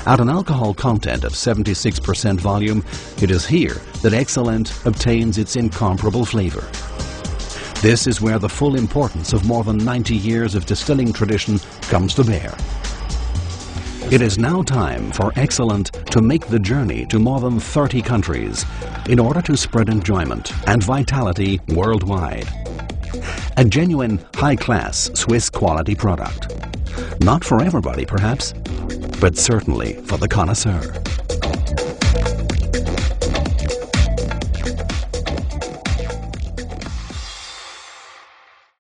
At an alcohol content of 76% volume, it is here that Excellent obtains its incomparable flavour. This is where the full importance of more than 90 years of distilling tradition comes to bear. It is now time for Excellent to make the journey to more than 30 countries in order to spread enjoyment and vitality worldwide. A genuine, high-class Swiss quality product. Not for everybody, perhaps, but certainly for the connoisseur.